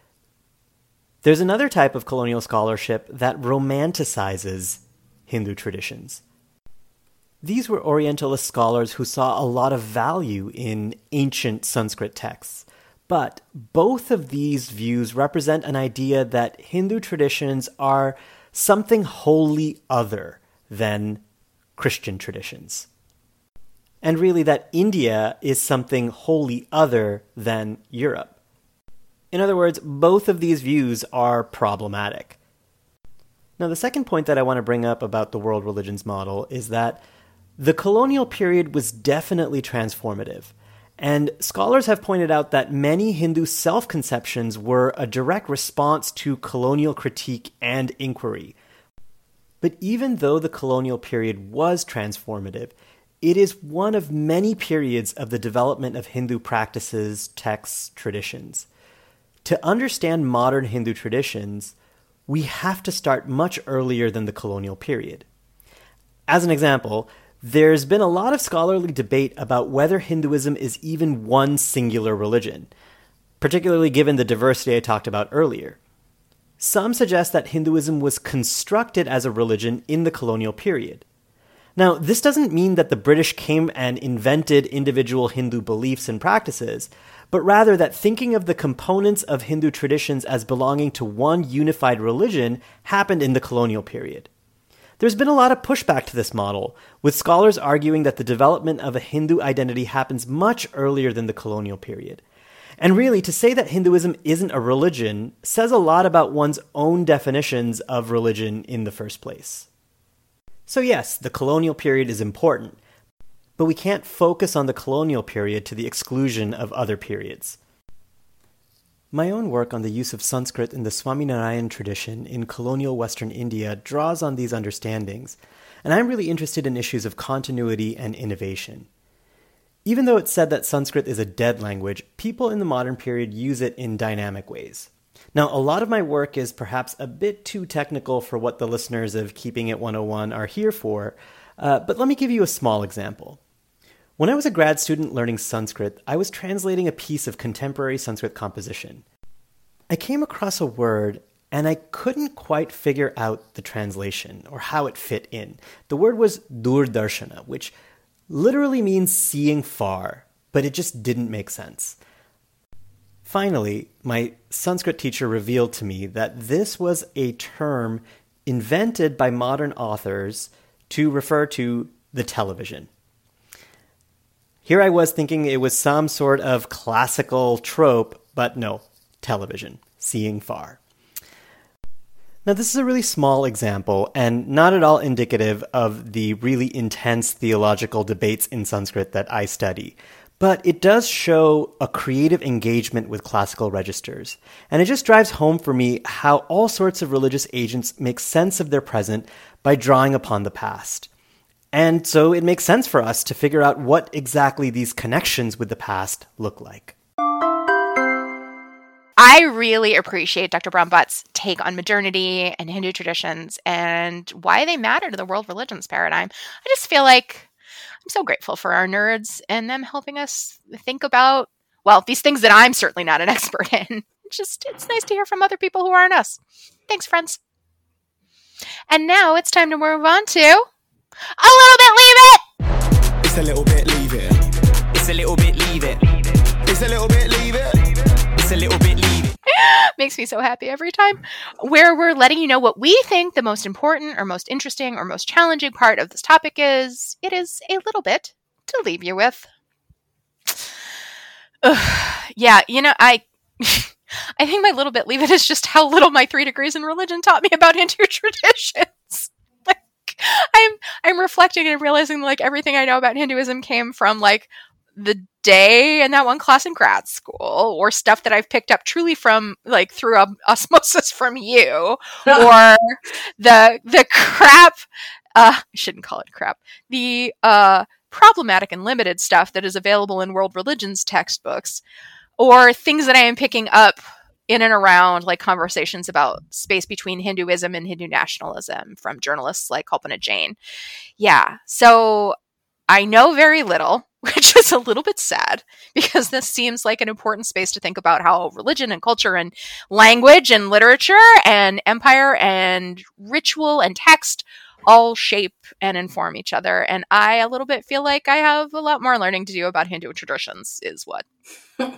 There's another type of colonial scholarship that romanticizes Hindu traditions. These were Orientalist scholars who saw a lot of value in ancient Sanskrit texts. But both of these views represent an idea that Hindu traditions are something wholly other than Christian traditions. And really that India is something wholly other than Europe. In other words, both of these views are problematic. Now, the second point that I want to bring up about the world religions model is that the colonial period was definitely transformative. And scholars have pointed out that many Hindu self-conceptions were a direct response to colonial critique and inquiry. But even though the colonial period was transformative, it is one of many periods of the development of Hindu practices, texts, traditions. To understand modern Hindu traditions, we have to start much earlier than the colonial period. As an example, there's been a lot of scholarly debate about whether Hinduism is even one singular religion, particularly given the diversity I talked about earlier. Some suggest that Hinduism was constructed as a religion in the colonial period. Now, this doesn't mean that the British came and invented individual Hindu beliefs and practices, but rather that thinking of the components of Hindu traditions as belonging to one unified religion happened in the colonial period. There's been a lot of pushback to this model, with scholars arguing that the development of a Hindu identity happens much earlier than the colonial period. And really, to say that Hinduism isn't a religion says a lot about one's own definitions of religion in the first place. So yes, the colonial period is important, but we can't focus on the colonial period to the exclusion of other periods. My own work on the use of Sanskrit in the Swaminarayan tradition in colonial Western India draws on these understandings, and I'm really interested in issues of continuity and innovation. Even though it's said that Sanskrit is a dead language, people in the modern period use it in dynamic ways. Now, a lot of my work is perhaps a bit too technical for what the listeners of Keeping It 101 are here for, but let me give you a small example. When I was a grad student learning Sanskrit, I was translating a piece of contemporary Sanskrit composition. I came across a word, and I couldn't quite figure out the translation or how it fit in. The word was durdarshana, which literally means seeing far, but it just didn't make sense. Finally, my Sanskrit teacher revealed to me that this was a term invented by modern authors to refer to the television. Here I was thinking it was some sort of classical trope, but no, television, seeing far. Now, this is a really small example and not at all indicative of the really intense theological debates in Sanskrit that I study. But it does show a creative engagement with classical registers. And it just drives home for me how all sorts of religious agents make sense of their present by drawing upon the past. And so it makes sense for us to figure out what exactly these connections with the past look like. I really appreciate Dr. Brombaught's take on modernity and Hindu traditions and why they matter to the world religions paradigm. I just feel like I'm so grateful for our nerds and them helping us think about, well, these things that I'm certainly not an expert in. It's nice to hear from other people who aren't us. Thanks, friends. And now it's time to move on to A Little Bit Leave It! It's a little bit leave it. It's a little bit leave it. It's a little bit leave it. It's a little bit leave it. Makes me so happy every time. Where we're letting you know what we think the most important or most interesting or most challenging part of this topic is. It is a little bit to leave you with. Yeah, I think my little bit leave it is just how little my 3 degrees in religion taught me about Hindu traditions. I'm reflecting and realizing everything I know about Hinduism came from the day in that one class in grad school, or stuff that I've picked up truly from through osmosis from you, or the crap. I shouldn't call it crap. The problematic and limited stuff that is available in world religions textbooks, or things that I am picking up in and around conversations about space between Hinduism and Hindu nationalism from journalists like Kalpana Jain. Yeah, so I know very little, which is a little bit sad because this seems like an important space to think about how religion and culture and language and literature and empire and ritual and text all shape and inform each other. And I a little bit feel like I have a lot more learning to do about Hindu traditions is what. All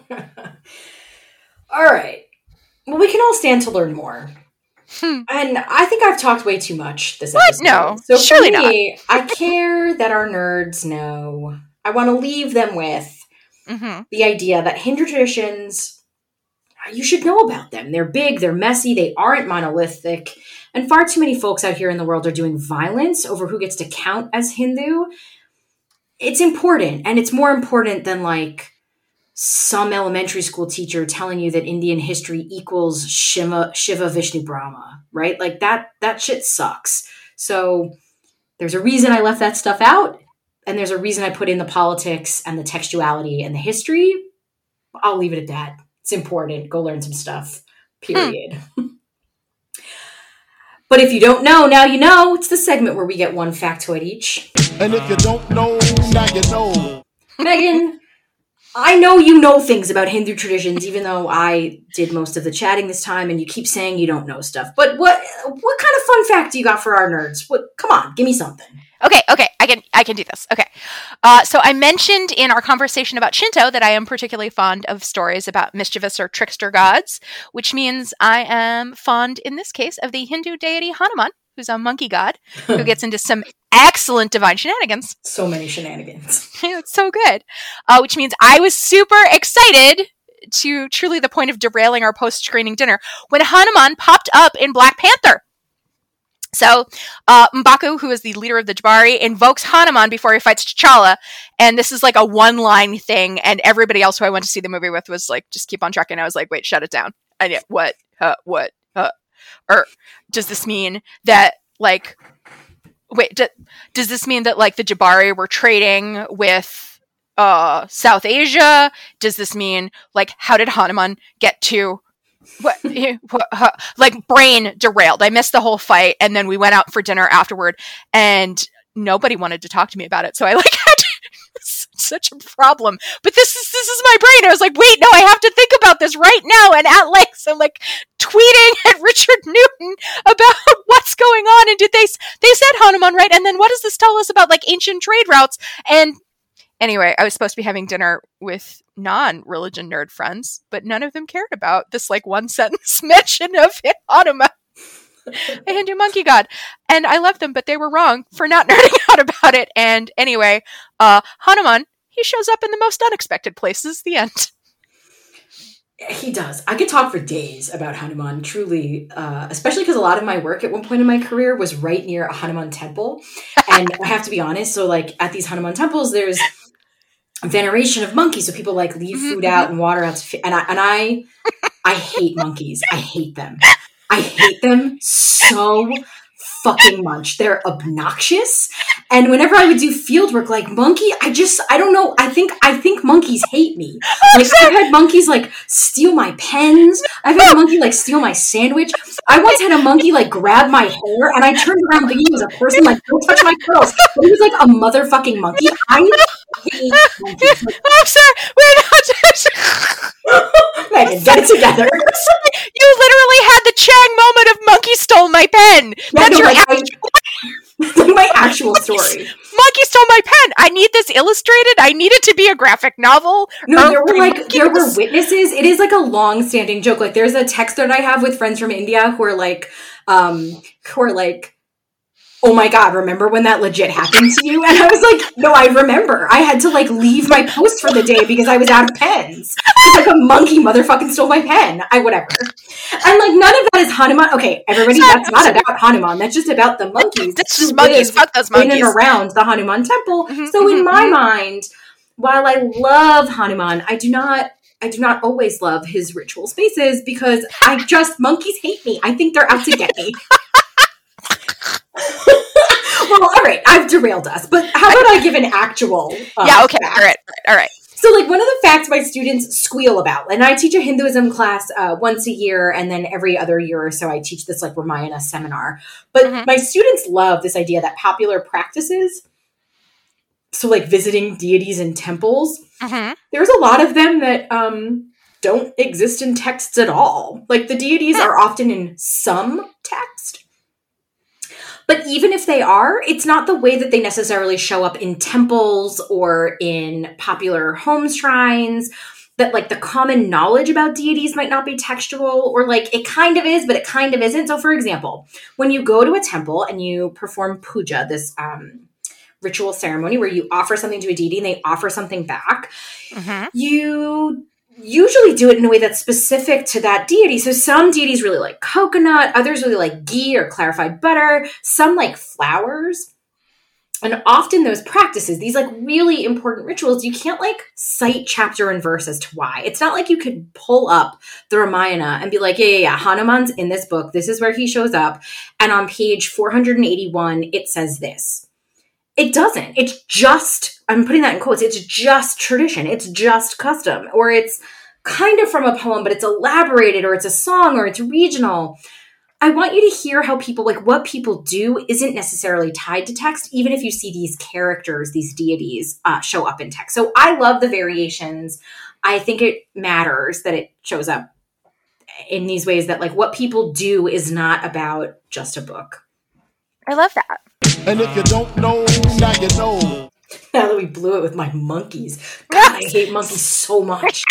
right. Well, we can all stand to learn more. And I think I've talked way too much this episode. No, so surely for me, not. I care that our nerds know. I want to leave them with the idea that Hindu traditions, you should know about them. They're big, they're messy, they aren't monolithic. And far too many folks out here in the world are doing violence over who gets to count as Hindu. It's important, and it's more important than some elementary school teacher telling you that Indian history equals Shiva, Vishnu, Brahma, right? That shit sucks. So there's a reason I left that stuff out, and there's a reason I put in the politics and the textuality and the history. I'll leave it at that. It's important. Go learn some stuff, period. But if you don't know, now you know. It's the segment where we get one factoid each. And if you don't know, now you know. Megan, I know you know things about Hindu traditions, even though I did most of the chatting this time, and you keep saying you don't know stuff. But what kind of fun fact do you got for our nerds? Come on, give me something. Okay, I can do this. Okay. So I mentioned in our conversation about Shinto that I am particularly fond of stories about mischievous or trickster gods, which means I am fond, in this case, of the Hindu deity Hanuman, who's a monkey god, who gets into some excellent divine shenanigans. So many shenanigans. It's so good. Which means I was super excited, to truly the point of derailing our post-screening dinner, when Hanuman popped up in Black Panther. So, M'Baku, who is the leader of the Jabari, invokes Hanuman before he fights T'Challa, and this is like a one-line thing, and everybody else who I went to see the movie with was like, just keep on trucking. I was like, wait, shut it down. And yeah, what? Or does this mean that, like, does this mean that, like, the Jabari were trading with South Asia? Does this mean, like, how did Hanuman get to... like, brain derailed. I missed the whole fight, and then we went out for dinner afterward, and nobody wanted to talk to me about it. So I like had such a problem. But this is my brain. I was like, wait, no, I have to think about this right now. And at length, I'm like tweeting at Richard Newton about what's going on. And did they said Hanuman, right? And then what does this tell us about, like, ancient trade routes? And anyway, I was supposed to be having dinner with non-religion nerd friends, but none of them cared about this, like, one sentence mention of Hanuman, a Hindu monkey god. And I love them, but they were wrong for not nerding out about it. And anyway, Hanuman, he shows up in the most unexpected places. The end. He does. I could talk for days about Hanuman, truly, especially because a lot of my work at one point in my career was right near a Hanuman temple. And I have to be honest, so, like, at these Hanuman temples, there's veneration of monkeys. So people, like, leave food out and water out. And I hate monkeys. I hate them. I hate them so fucking much. They're obnoxious. And whenever I would do field work, like, monkey, I don't know. I think monkeys hate me. Like, I've had monkeys, like, steal my pens. I've had a monkey, like, steal my sandwich. I once had a monkey, like, grab my hair, and I turned around thinking he was a person, like, don't touch my curls. But he was like a motherfucking monkey. I hate monkeys. I'm sorry. We're not. Megan, get it together. You literally had the Chang moment of monkey stole my pen. That's your my actual story. Monkey stole my pen. I need this illustrated. I need it to be a graphic novel. No, there were witnesses. It is like a long-standing joke. Like, there's a text that I have with friends from India who are like, oh my God, remember when that legit happened to you? And I was like, no, I remember. I had to, like, leave my post for the day because I was out of pens. It's like a monkey motherfucking stole my pen. Whatever. And, like, none of that is Hanuman. Okay, everybody, that's not about Hanuman. That's just about the monkeys. That's just monkeys. Fuck those monkeys. In and around the Hanuman temple. So in my mind, while I love Hanuman, I do not always love his ritual spaces because monkeys hate me. I think they're out to get me. Well, all right, I've derailed us, but how about I give an actual okay, fact? all right. So, like, one of the facts my students squeal about, and I teach a Hinduism class once a year, and then every other year or so I teach this, like, Ramayana seminar. But my students love this idea that popular practices, so, like, visiting deities in temples, there's a lot of them that don't exist in texts at all. Like, the deities are often in some text. But even if they are, it's not the way that they necessarily show up in temples or in popular home shrines, that, like, the common knowledge about deities might not be textual, or, like, it kind of is, but it kind of isn't. So, for example, when you go to a temple and you perform puja, this ritual ceremony where you offer something to a deity and they offer something back, you usually do it in a way that's specific to that deity. So some deities really like coconut, others really like ghee or clarified butter, some like flowers. And often those practices, these, like, really important rituals, you can't, like, cite chapter and verse as to why. It's not like you could pull up the Ramayana and be like, yeah, Hanuman's in this book. This is where he shows up. And on page 481, it says this. It doesn't. It's just, I'm putting that in quotes, it's just tradition. It's just custom. Or it's kind of from a poem, but it's elaborated, or it's a song, or it's regional. I want you to hear how people, like what people do isn't necessarily tied to text, even if you see these characters, these deities show up in text. So I love the variations. I think it matters that it shows up in these ways, that like what people do is not about just a book. I love that. And if you don't know, now you know. Now that we blew it with my monkeys. God, I hate monkeys so much.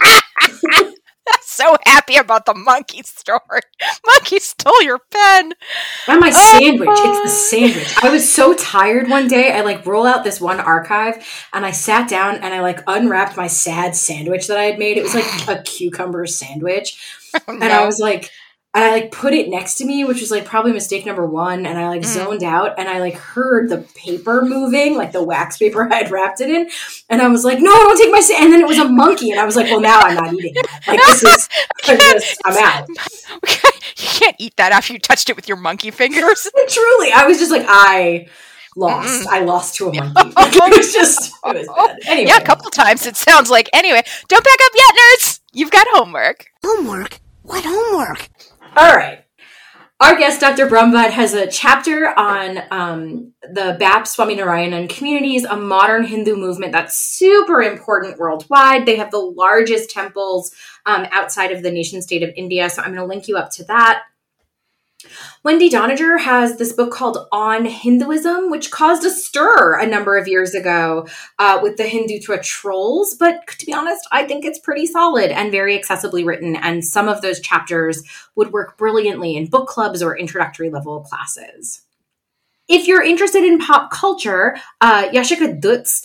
So happy about the monkey story. Monkey stole your pen. And my sandwich. It's the sandwich. I was so tired one day. I like roll out this one archive and I sat down and I like unwrapped my sad sandwich that I had made. It was like a cucumber sandwich. Oh, no. And I was like, I like put it next to me, which was like probably mistake number one. And I like zoned out and I like heard the paper moving, like the wax paper I had wrapped it in. And I was like, no, don't take my and then it was a monkey. And I was like, well, now I'm not eating that. Like this is, I'm out. You can't eat that after you touched it with your monkey fingers. Truly. I was just like, I lost to a monkey. It was bad. Anyway. Yeah, a couple times it sounds like. Anyway, don't back up yet, nerds. You've got homework. Homework? What homework? All right. Our guest, Dr. Brahmbhatt, has a chapter on the BAP Swaminarayanan communities, a modern Hindu movement that's super important worldwide. They have the largest temples outside of the nation state of India, so I'm going to link you up to that. Wendy Doniger has this book called On Hinduism, which caused a stir a number of years ago with the Hindutva trolls. But to be honest, I think it's pretty solid and very accessibly written. And some of those chapters would work brilliantly in book clubs or introductory level classes. If you're interested in pop culture, Yashika Dutt's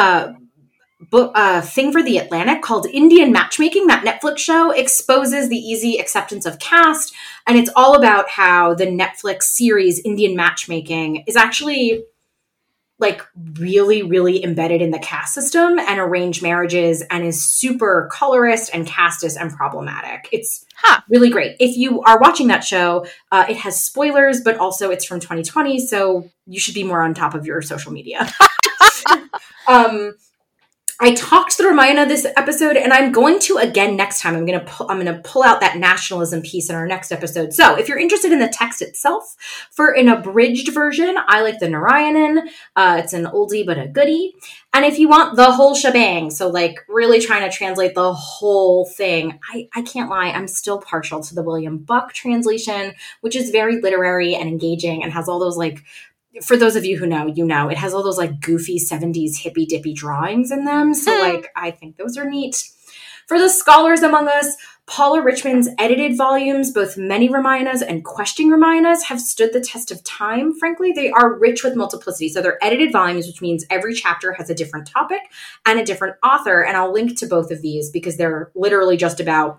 thing for The Atlantic called Indian Matchmaking, that Netflix show, exposes the easy acceptance of caste. And it's all about how the Netflix series Indian Matchmaking is actually like really, really embedded in the caste system and arranged marriages and is super colorist and casteist and problematic. It's really great. If you are watching that show, it has spoilers, but also it's from 2020. So you should be more on top of your social media. I talked through Ramayana this episode, and I'm going to again next time. I'm going to pull out that nationalism piece in our next episode. So if you're interested in the text itself, for an abridged version, I like the Narayanan. It's an oldie but a goodie. And if you want the whole shebang, so like really trying to translate the whole thing, I can't lie, I'm still partial to the William Buck translation, which is very literary and engaging and has all those like, for those of you who know, you know, it has all those like goofy 70s hippy dippy drawings in them. So like, I think those are neat. For the scholars among us, Paula Richmond's edited volumes, both Many Ramayanas and Questing Ramayanas, have stood the test of time. Frankly, they are rich with multiplicity. So they're edited volumes, which means every chapter has a different topic and a different author. And I'll link to both of these because they're literally just about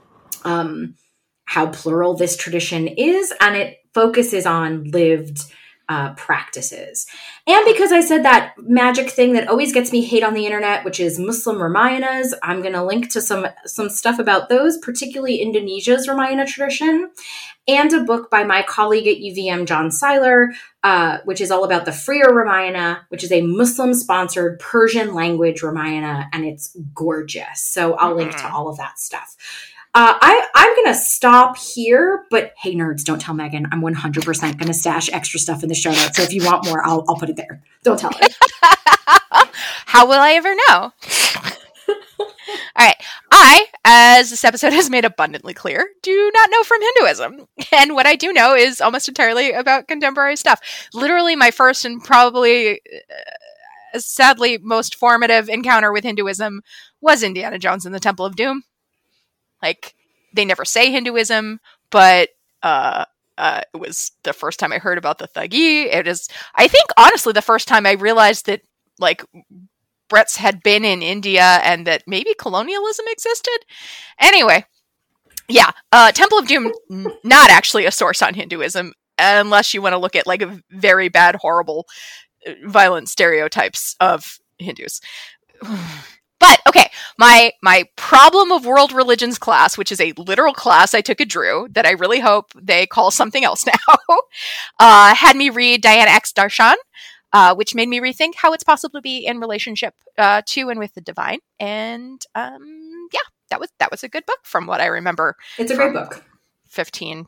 how plural this tradition is. And it focuses on lived practices. And because I said that magic thing that always gets me hate on the internet, which is Muslim Ramayanas, I'm going to link to some stuff about those, particularly Indonesia's Ramayana tradition, and a book by my colleague at UVM, John Seiler, which is all about the Freer Ramayana, which is a Muslim-sponsored Persian language Ramayana, and it's gorgeous. So I'll link to all of that stuff. I'm going to stop here, but hey, nerds, don't tell Megan. I'm 100% going to stash extra stuff in the show notes. So if you want more, I'll put it there. Don't tell her. How will I ever know? All right. I, as this episode has made abundantly clear, do not know from Hinduism. And what I do know is almost entirely about contemporary stuff. Literally my first and probably sadly most formative encounter with Hinduism was Indiana Jones and the Temple of Doom. Like, they never say Hinduism, but it was the first time I heard about the Thuggee. It is, I think, honestly, the first time I realized that, like, Bretts had been in India and that maybe colonialism existed. Anyway, yeah, Temple of Doom, not actually a source on Hinduism, unless you want to look at, like, very bad, horrible, violent stereotypes of Hindus. But, okay, my problem of world religions class, which is a literal class I took at Drew, that I really hope they call something else now, had me read Diana X. Darshan, which made me rethink how it's possible to be in relationship to and with the divine. And, yeah, that was a good book from what I remember. It's a great book. 15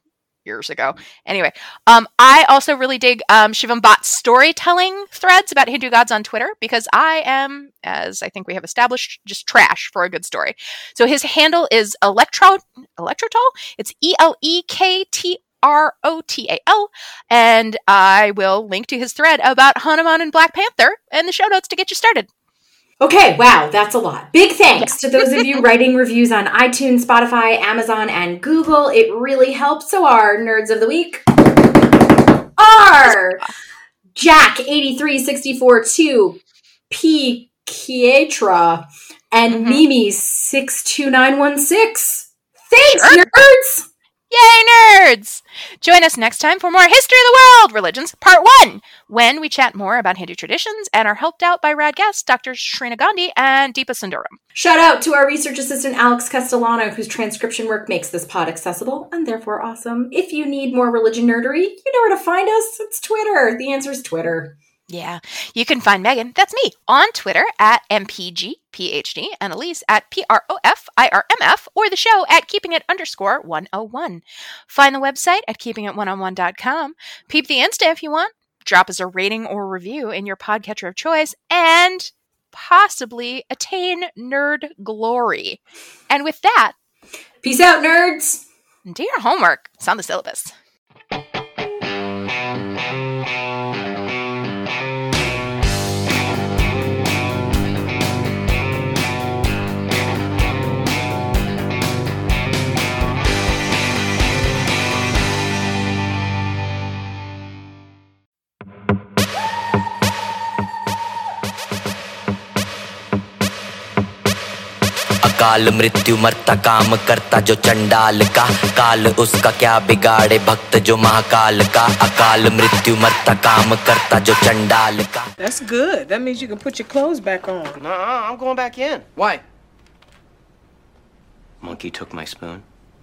years ago. Anyway, I also really dig Shivam Bhatt's storytelling threads about Hindu gods on Twitter because I am, as I think we have established, just trash for a good story. So his handle is Electrotal. It's ELEKTROTAL, and I will link to his thread about Hanuman and Black Panther in the show notes to get you started. Okay, wow, that's a lot. Big thanks to those of you writing reviews on iTunes, Spotify, Amazon, and Google. It really helps. So our nerds of the week are Jack83642, P. Kietra, and Mimi62916. Thanks, nerds! Yay, nerds! Join us next time for more History of the World Religions Part 1, when we chat more about Hindu traditions and are helped out by rad guests Dr. Shrina Gandhi and Deepa Sundaram. Shout out to our research assistant, Alex Castellano, whose transcription work makes this pod accessible and therefore awesome. If you need more religion nerdery, you know where to find us. It's Twitter. The answer is Twitter. Yeah. You can find Megan, that's me, on Twitter at MPGPhD and Elise at PROFIRMF or the show at keepingit_101. Find the website at keepingit101.com. Peep the Insta if you want. Drop us a rating or review in your podcatcher of choice and possibly attain nerd glory. And with that, peace out, nerds! Do your homework. It's on the syllabus. काल मृत्यु मरता काम करता जो चंडाल का काल उसका क्या बिगाड़े भक्त जो महाकाल का अकाल मृत्यु मरता काम करता जो चंडाल का. That's good. That means you can put your clothes back on. No, I'm going back in. Why? Monkey took my spoon.